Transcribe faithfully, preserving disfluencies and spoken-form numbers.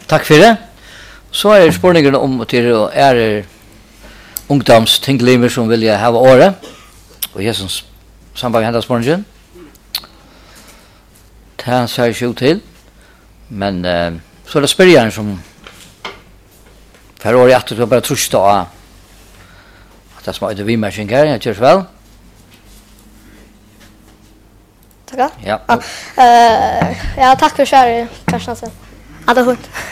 Tack för det. Så är spårningen om till är ungdoms tinklimer som vill jag ha året. Och Jesus samband hända spårningen. Ta sig ju till. Men uh, så är det spärren som för år att du bara trusta att det små det vi machine här jag körs väl. Tackar. Ja. Eh ja, tack för kär Karstensen. Ja, det är